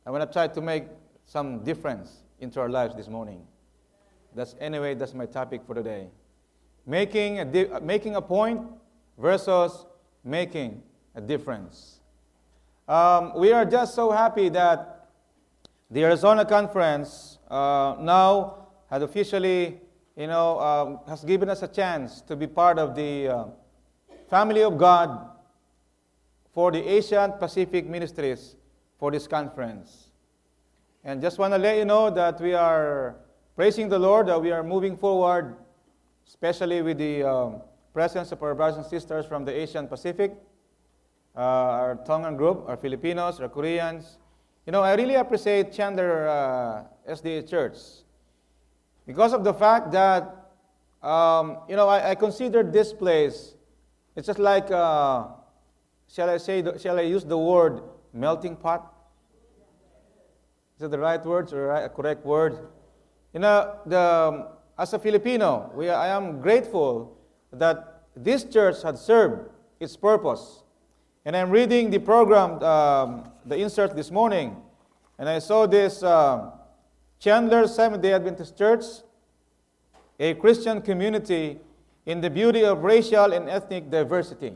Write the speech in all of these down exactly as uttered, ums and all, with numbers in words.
I want to try to make some difference into our lives this morning. That's anyway, that's my topic for today. Making a, di- making a point versus making a difference. Um, we are just so happy that the Arizona Conference uh, now has officially, you know, um, has given us a chance to be part of the uh, family of God for the Asian Pacific Ministries for this conference. And just want to let you know that we are praising the Lord, that we are moving forward, especially with the um, presence of our brothers and sisters from the Asian Pacific, uh, our Tongan group, our Filipinos, our Koreans. You know, I really appreciate Chandler uh, S D A Church because of the fact that, um, you know, I, I consider this place, it's just like, uh, shall I say, the, shall I use the word melting pot? Is that the right words or a correct word? You know, the, um, as a Filipino, we, I am grateful that this church had served its purpose. And I'm reading the program, um, the insert this morning, and I saw this uh, Chandler Seventh-day Adventist Church, a Christian community in the beauty of racial and ethnic diversity.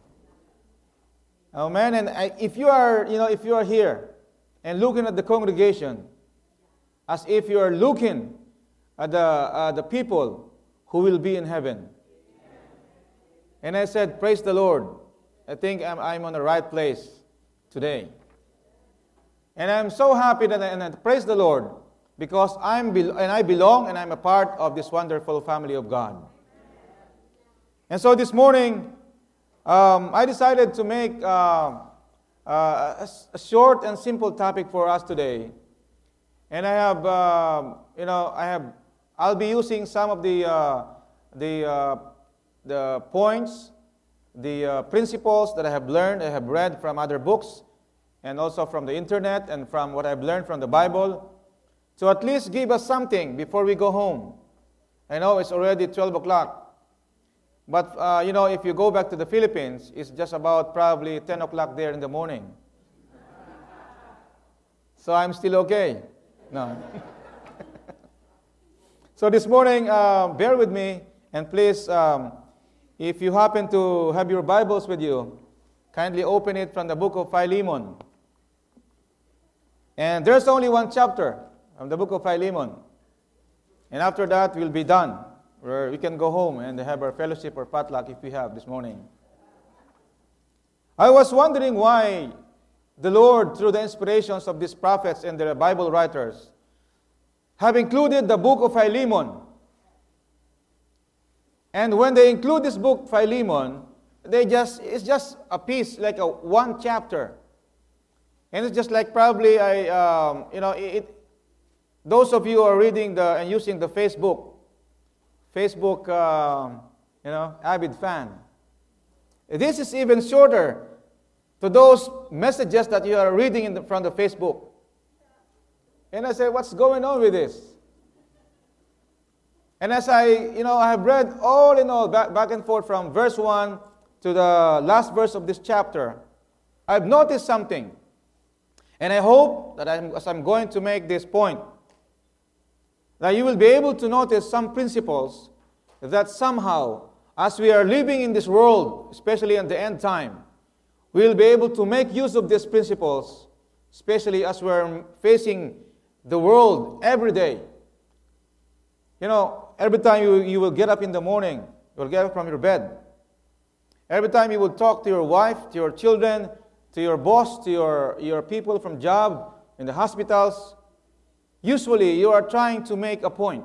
Amen. And I, if you are, you know, if you are here and looking at the congregation, as if you are looking at the uh, the people who will be in heaven. And I said, praise the Lord. I think I'm, I'm on the right place today. And I'm so happy that I, and I praise the Lord because I'm be, and I belong and I'm a part of this wonderful family of God. And so this morning, um, I decided to make uh, uh, a, a short and simple topic for us today. And I have, uh, you know, I have, I'll be using some of the uh, the uh, the points, the uh, principles that I have learned, I have read from other books, and also from the internet, and from what I've learned from the Bible, to at least give us something before we go home. I know it's already twelve o'clock, but uh, you know, if you go back to the Philippines, it's just about probably ten o'clock there in the morning. So I'm still okay. No. So this morning, uh, bear with me, and please, um, if you happen to have your Bibles with you, kindly open it from the book of Philemon. And there's only one chapter from the book of Philemon. And after that, we'll be done. Where we can go home and have our fellowship or potluck if we have this morning. I was wondering why the Lord, through the inspirations of these prophets and the Bible writers, have included the book of Philemon. And when they include this book, Philemon, they just it's just a piece, like a one chapter. And it's just like probably, I, um, you know, it, those of you who are reading the and using the Facebook, Facebook, um, you know, avid fan. This is even shorter to those messages that you are reading in the, from the Facebook. And I said, what's going on with this? And as I, you know, I have read all in all, back, back and forth from verse one to the last verse of this chapter, I've noticed something. And I hope that I'm, as I'm going to make this point, that you will be able to notice some principles that somehow, as we are living in this world, especially in the end time, we will be able to make use of these principles, especially as we're facing the world every day. You know, every time you, you will get up in the morning, you will get up from your bed. Every time you will talk to your wife, to your children, to your boss, to your, your people from job, in the hospitals, usually you are trying to make a point.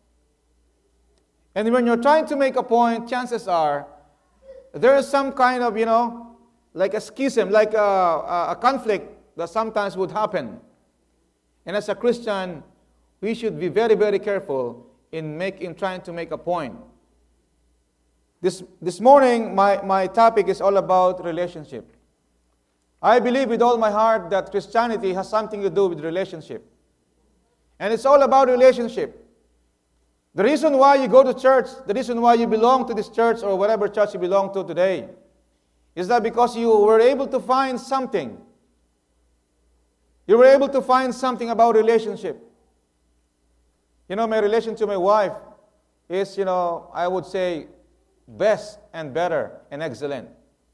And when you're trying to make a point, chances are there is some kind of, you know, like a schism, like a, a, a conflict that sometimes would happen. And as a Christian, we should be very, very careful in, make, in trying to make a point. This, this morning, my, my topic is all about relationship. I believe with all my heart that Christianity has something to do with relationship. And it's all about relationship. The reason why you go to church, the reason why you belong to this church or whatever church you belong to today, is that because you were able to find something You were able to find something about relationship. You know, my relation to my wife is, you know, I would say best and better and excellent.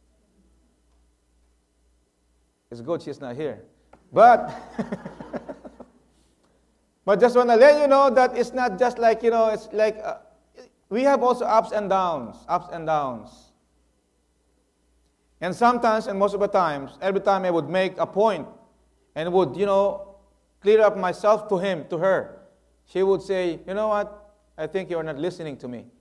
It's good she's not here. But, but just want to let you know that it's not just like, you know, it's like, uh, we have also ups and downs, ups and downs. And sometimes, and most of the times, every time I would make a point and would, you know, clear up myself to him, to her, she would say, you know what, I think you're not listening to me.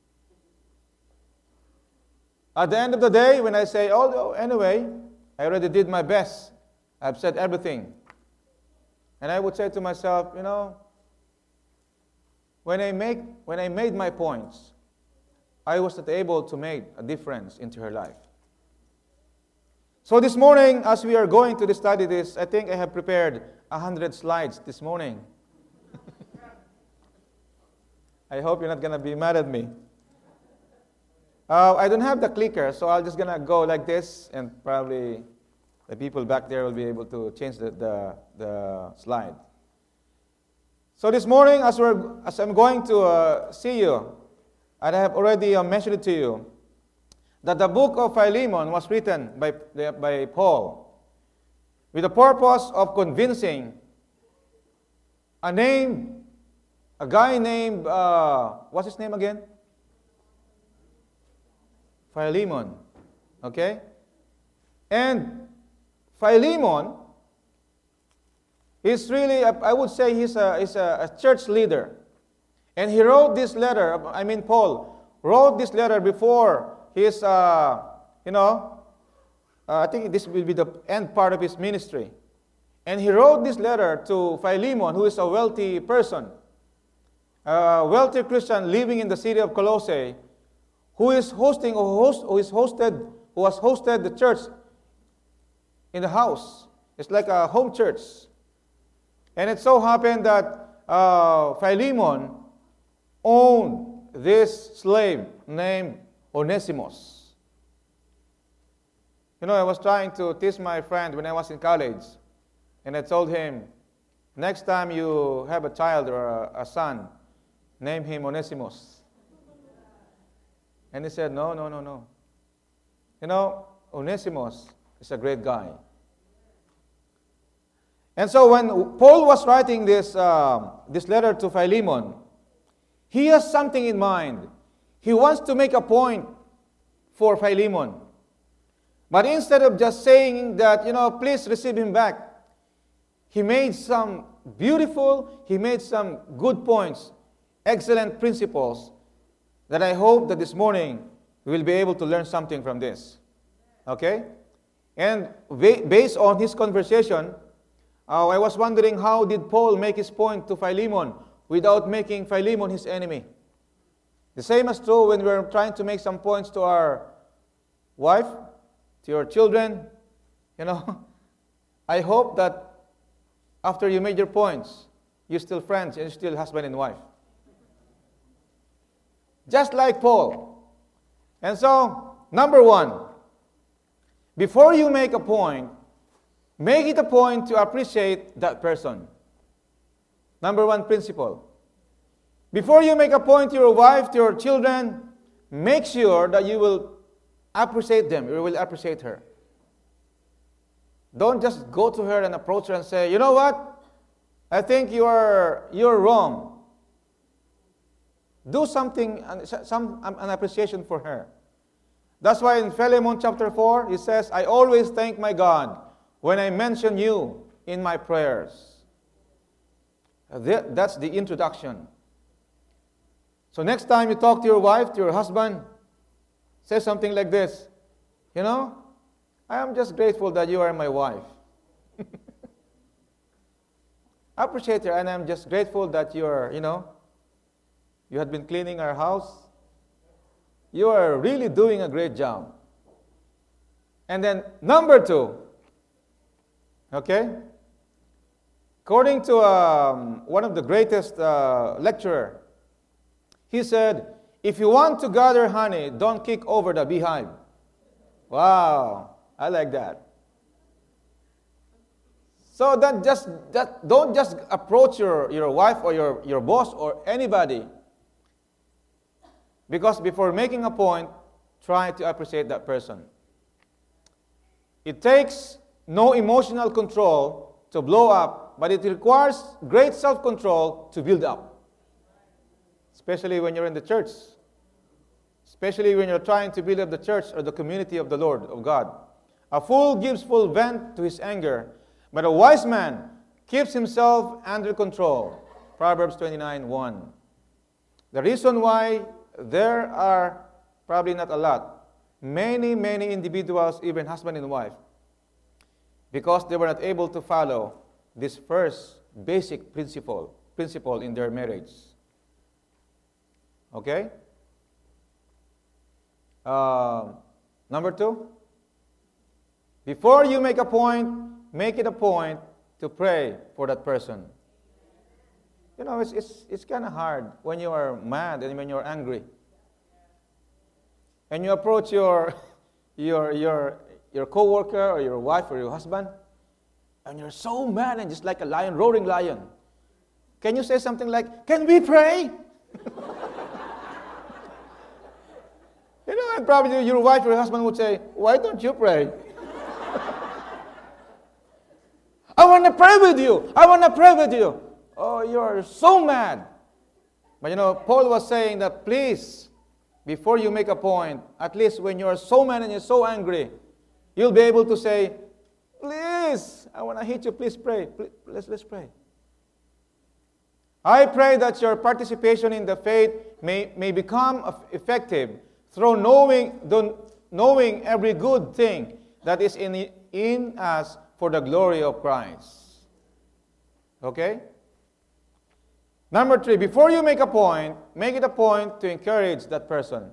At the end of the day, when I say, oh, anyway, I already did my best. I've said everything. And I would say to myself, you know, when I make when I made my points, I was not able to make a difference into her life. So this morning, as we are going to study this, I think I have prepared a hundred slides this morning. I hope you're not going to be mad at me. Uh, I don't have the clicker, so I'm just going to go like this, and probably the people back there will be able to change the, the, the slide. So this morning, as, we're, as I'm going to uh, see you, and I have already uh, mentioned it to you, that the book of Philemon was written by, by Paul with the purpose of convincing a name, a guy named, uh, what's his name again? Philemon. Okay? And Philemon is really, I would say he's a, he's a, a church leader. And he wrote this letter, I mean Paul, wrote this letter before his, uh, you know, uh, I think this will be the end part of his ministry. And he wrote this letter to Philemon, who is a wealthy person, a wealthy Christian living in the city of Colossae, who is hosting, or host, who is hosted, who has hosted the church in the house. It's like a home church. And it so happened that uh, Philemon owned this slave named Onesimus. You know, I was trying to teach my friend when I was in college, and I told him, next time you have a child or a, a son, name him Onesimus. And he said, no, no, no, no. You know, Onesimus is a great guy. And so when Paul was writing this, uh, this letter to Philemon, he has something in mind. He wants to make a point for Philemon. But instead of just saying that, you know, please receive him back, he made some beautiful, he made some good points, excellent principles, that I hope that this morning we will be able to learn something from this. Okay? And based on his conversation, uh, I was wondering, how did Paul make his point to Philemon without making Philemon his enemy? The same is true when we're trying to make some points to our wife, to your children. You know, I hope that after you made your points, you're still friends and you're still husband and wife. Just like Paul. And so, number one, before you make a point, make it a point to appreciate that person. Number one principle. Before you make a point to your wife, to your children, make sure that you will appreciate them. You will appreciate her. Don't just go to her and approach her and say, you know what? I think you are you're wrong. Do something, some an appreciation for her. That's why in Philemon chapter four, it says, I always thank my God when I mention you in my prayers. That's the introduction. So next time you talk to your wife, to your husband, say something like this. You know, I am just grateful that you are my wife. Appreciate her, and I'm just grateful that you are, you know, you had been cleaning our house. You are really doing a great job. And then number two, okay? According to um, one of the greatest uh, lecturer, he said, if you want to gather honey, don't kick over the beehive. Wow, I like that. So then just, just don't just approach your, your wife or your, your boss or anybody. Because before making a point, try to appreciate that person. It takes no emotional control to blow up, but it requires great self-control to build up. Especially when you're in the church. Especially when you're trying to build up the church or the community of the Lord, of God. A fool gives full vent to his anger, but a wise man keeps himself under control. Proverbs twenty-nine one. The reason why there are probably not a lot, many, many individuals, even husband and wife, because they were not able to follow this first basic principle, principle in their marriage. Okay? Uh, number two, before you make a point, make it a point to pray for that person. You know, it's, it's, it's kind of hard when you are mad and when you're angry. And you approach your, your, your, your co-worker or your wife or your husband, and you're so mad and just like a lion, roaring lion. Can you say something like, can we pray? You know, and probably your wife or your husband would say, why don't you pray? I want to pray with you. I want to pray with you. Oh, you're so mad. But you know, Paul was saying that please, before you make a point, at least when you're so mad and you're so angry, you'll be able to say, please, I want to hit you, please pray. Please, let's, let's pray. I pray that your participation in the faith may, may become effective through knowing, the, knowing every good thing that is in, in us for the glory of Christ. Okay? Number three, before you make a point, make it a point to encourage that person.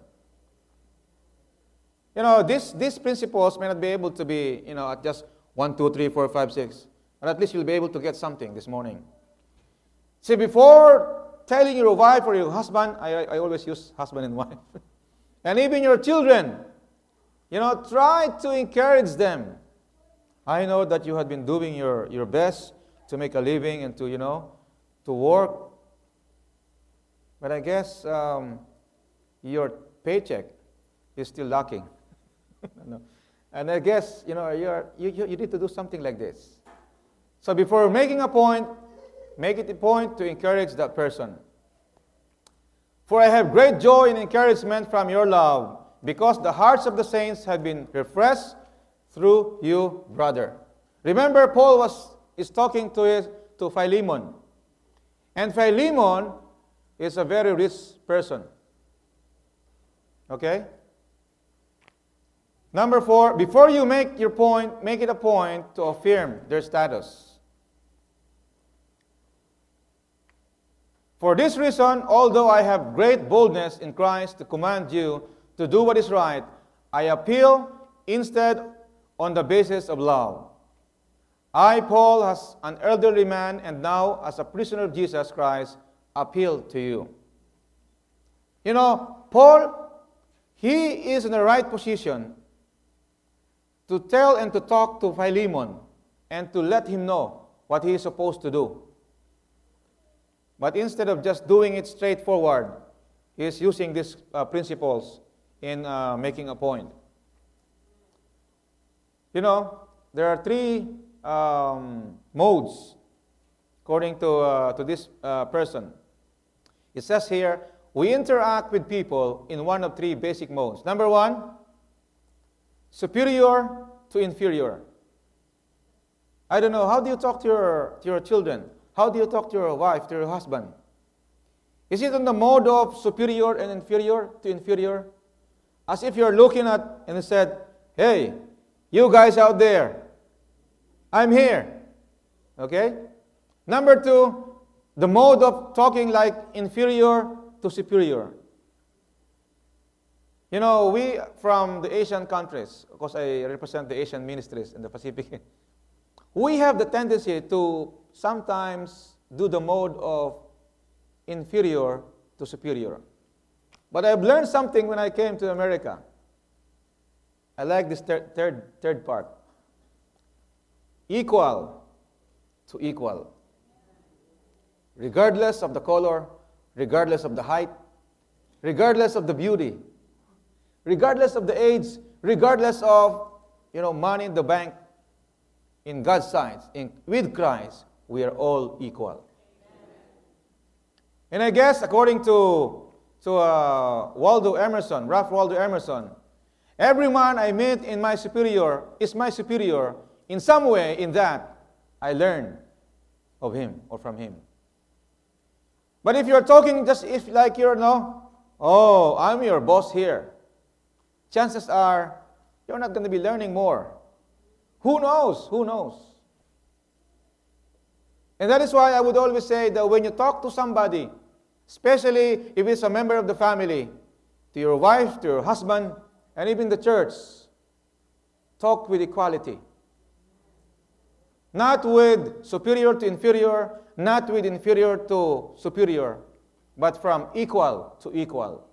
You know, this, these principles may not be able to be, you know, at just one, two, three, four, five, six. But at least you'll be able to get something this morning. See, before telling your wife or your husband, I, I always use husband and wife, and even your children, you know, try to encourage them. I know that you have been doing your, your best to make a living and to, you know, to work. But I guess um, your paycheck is still lacking. No. And I guess, you know, you're, you, you need to do something like this. So before making a point, make it a point to encourage that person. For I have great joy and encouragement from your love, because the hearts of the saints have been refreshed through you, brother. Remember, Paul was is talking to his, to Philemon. And Philemon is a very rich person. Okay? Number four, before you make your point, make it a point to affirm their status. For this reason, although I have great boldness in Christ to command you to do what is right, I appeal instead on the basis of love. I, Paul, as an elderly man and now as a prisoner of Jesus Christ, appeal to you. You know, Paul, he is in the right position to tell and to talk to Philemon and to let him know what he is supposed to do. But instead of just doing it straightforward, he is using these uh, principles in uh, making a point. You know, there are three um, modes according to, uh, to this uh, person. It says here, we interact with people in one of three basic modes. Number one, superior to inferior. I don't know, how do you talk to your, to your children? How do you talk to your wife, to your husband? Is it in the mode of superior and inferior to inferior? As if you're looking at and said, hey, you guys out there, I'm here. Okay? Number two, the mode of talking like inferior to superior. You know, we from the Asian countries, of course I represent the Asian ministries in the Pacific, we have the tendency to sometimes do the mode of inferior to superior. But I've learned something when I came to America. I like this third, third, third part. Equal to equal. Regardless of the color, regardless of the height, regardless of the beauty, regardless of the age, regardless of, you know, money in the bank, in God's sight, in, with Christ, we are all equal. And I guess according to, to uh, Waldo Emerson, Ralph Waldo Emerson, every man I meet in my superior is my superior in some way in that I learn of him or from him. But if you're talking just if like you're, no, oh, I'm your boss here, chances are you're not going to be learning more. Who knows? Who knows? And that is why I would always say that when you talk to somebody, especially if it's a member of the family, to your wife, to your husband, and even the church, talk with equality. Not with superior to inferior, not with inferior to superior, but from equal to equal.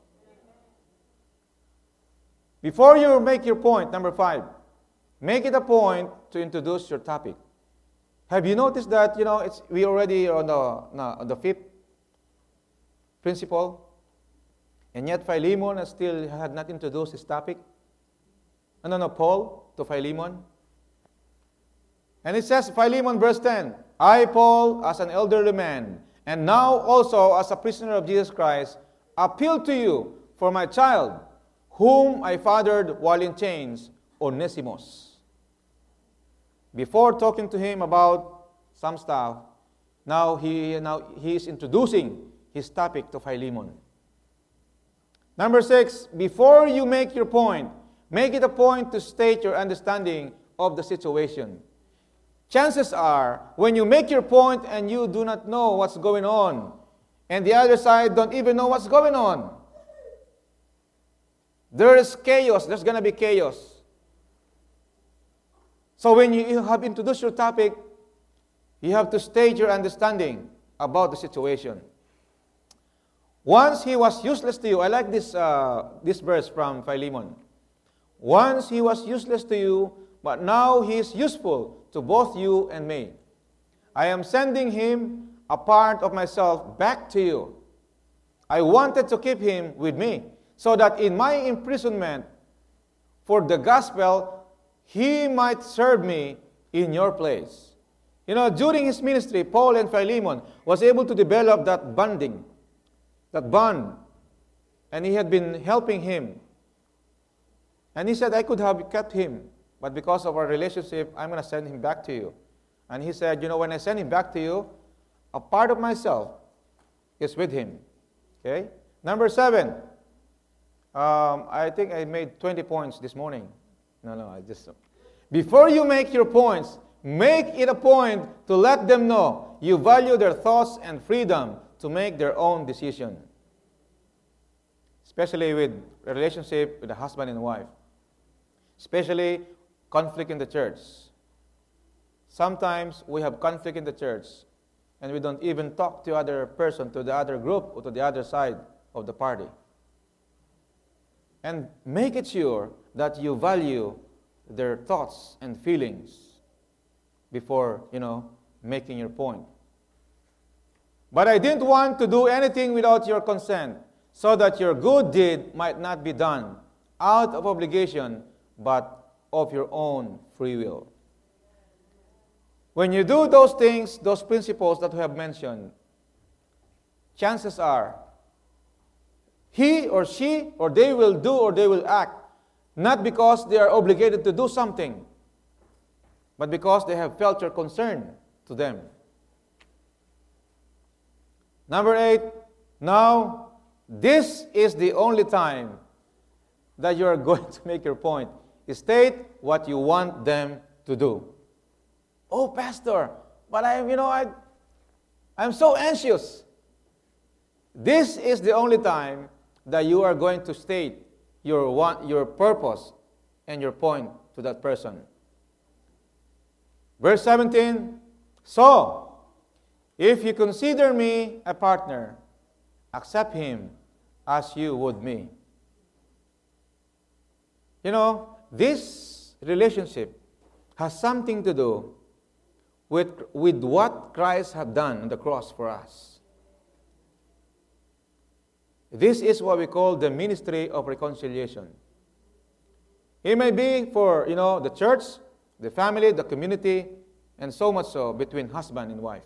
Before you make your point, number five, make it a point to introduce your topic. Have you noticed that, you know, it's we already on the, no, on the fifth principle, and yet Philemon still had not introduced his topic? No, no, no, Paul to Philemon. And it says, Philemon, verse ten, I, Paul, as an elderly man, and now also as a prisoner of Jesus Christ, appeal to you for my child, whom I fathered while in chains, Onesimus. Before talking to him about some stuff, now he, now he is introducing his topic to Philemon. Number six, before you make your point, make it a point to state your understanding of the situation. Chances are, when you make your point and you do not know what's going on, and the other side don't even know what's going on, there is chaos. There's going to be chaos. So when you have introduced your topic, you have to state your understanding about the situation. Once he was useless to you, I like this, uh, this verse from Philemon. Once he was useless to you, but now he is useful to both you and me. I am sending him a part of myself back to you. I wanted to keep him with me, so that in my imprisonment for the gospel, he might serve me in your place. You know, during his ministry, Paul and Philemon was able to develop that bonding, that bond. And he had been helping him. And he said, I could have kept him, but because of our relationship, I'm going to send him back to you. And he said, you know, when I send him back to you, a part of myself is with him. Okay? Number seven. Um, I think I made twenty points this morning. No, no, I just... Before you make your points, make it a point to let them know you value their thoughts and freedom to make their own decision. Especially with a relationship with a husband and wife. Especially conflict in the church. Sometimes we have conflict in the church and we don't even talk to the other person, to the other group, or to the other side of the party. And make it sure that you value their thoughts and feelings before, you know, making your point. But I didn't want to do anything without your consent, so that your good deed might not be done out of obligation, but of your own free will. When you do those things, those principles that we have mentioned, chances are he or she or they will do or they will act not because they are obligated to do something, but because they have felt your concern to them. Number eight, now, this is the only time that you are going to make your point. State what you want them to do. Oh, Pastor, but I, you know, I, I'm so anxious. This is the only time that you are going to state your want, your purpose and your point to that person. Verse seventeen, so, if you consider me a partner, accept him as you would me. You know, this relationship has something to do with, with what Christ had done on the cross for us. This is what we call the ministry of reconciliation. It may be for, you know, the church, the family, the community, and so much so between husband and wife.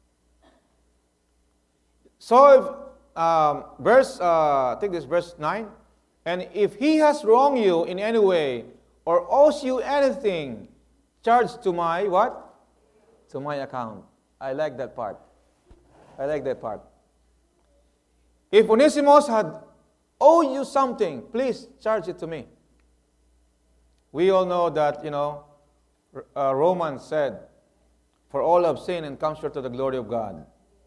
So, if, um, verse, uh, I think this is verse nine. And if he has wronged you in any way, or owes you anything, charge to my what? To my account. I like that part. I like that part. If Onesimus had owed you something, please charge it to me. We all know that, you know, uh, Romans said, for all have sinned and come short of the glory of God.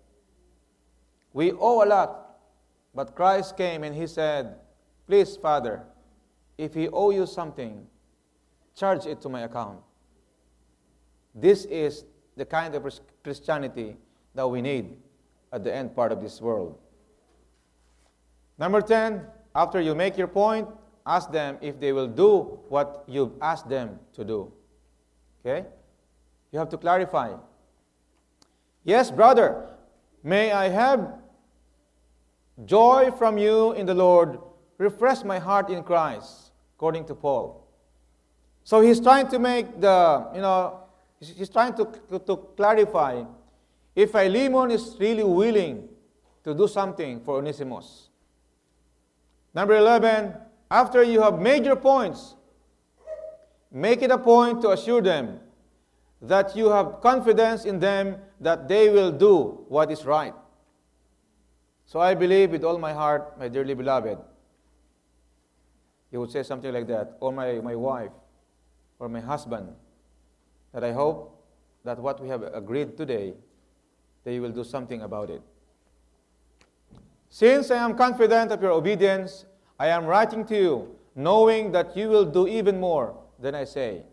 We owe a lot, but Christ came and he said, please, Father, if he owe you something, charge it to my account. This is the kind of Christianity that we need at the end part of this world. Number ten, after you make your point, ask them if they will do what you've asked them to do. Okay? You have to clarify. Yes, brother, may I have joy from you in the Lord. Refresh my heart in Christ, according to Paul. So he's trying to make the, you know, he's trying to, to, to clarify if Philemon is really willing to do something for Onesimus. Number eleven, after you have made your points, make it a point to assure them that you have confidence in them that they will do what is right. So I believe with all my heart, my dearly beloved, you would say something like that, or my, my wife, or my husband, that I hope that what we have agreed today, they will do something about it. Since I am confident of your obedience, I am writing to you, knowing that you will do even more than I say.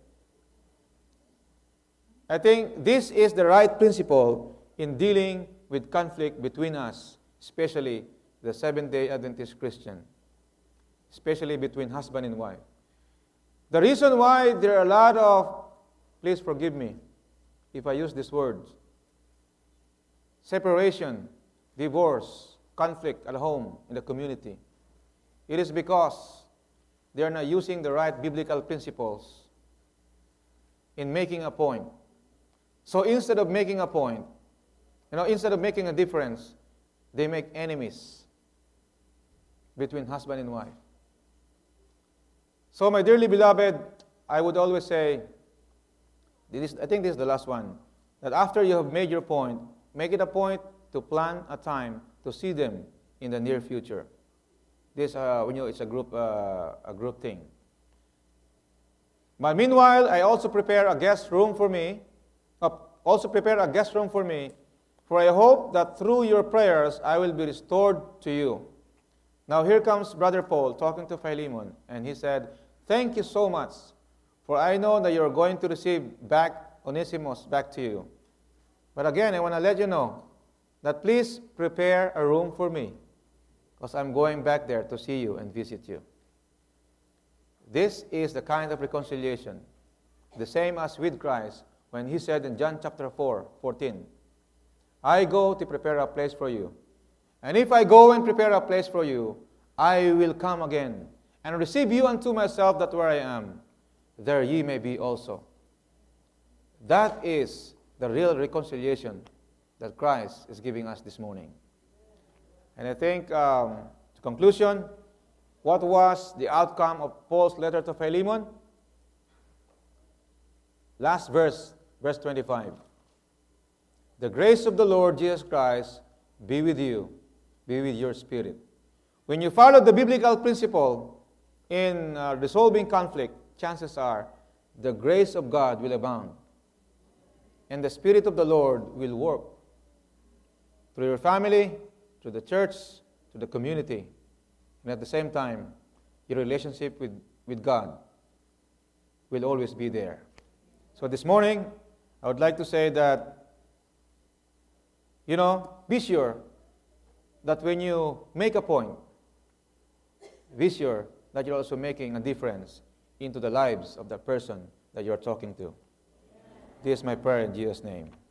I think this is the right principle in dealing with conflict between us, especially the Seventh-day Adventist Christian, especially between husband and wife. The reason why there are a lot of, please forgive me if I use these words, separation, divorce, conflict at home, in the community, it is because they are not using the right biblical principles in making a point. So instead of making a point, you know, instead of making a difference, they make enemies between husband and wife. So my dearly beloved, I would always say, this, I think this is the last one, that after you have made your point, make it a point to plan a time to see them in the near future. This, uh, you know, it's a group, uh, a group thing. But meanwhile, I also prepare a guest room for me, uh, also prepare a guest room for me, for I hope that through your prayers I will be restored to you. Now here comes Brother Paul talking to Philemon, and he said, thank you so much, for I know that you're going to receive back Onesimus back to you. But again, I want to let you know that please prepare a room for me, because I'm going back there to see you and visit you. This is the kind of reconciliation, the same as with Christ when he said in John chapter four, fourteen, I go to prepare a place for you. And if I go and prepare a place for you, I will come again and receive you unto myself, that where I am, there ye may be also. That is the real reconciliation that Christ is giving us this morning. And I think, um, to conclusion, what was the outcome of Paul's letter to Philemon? Last verse, verse twenty-five. The grace of the Lord Jesus Christ be with you, be with your spirit. When you follow the biblical principle in uh, resolving conflict, chances are the grace of God will abound. And the Spirit of the Lord will work through your family, through the church, to the community. And at the same time, your relationship with, with God will always be there. So this morning, I would like to say that, you know, be sure that when you make a point, be sure that you're also making a difference into the lives of the person that you're talking to. This is my prayer in Jesus' name.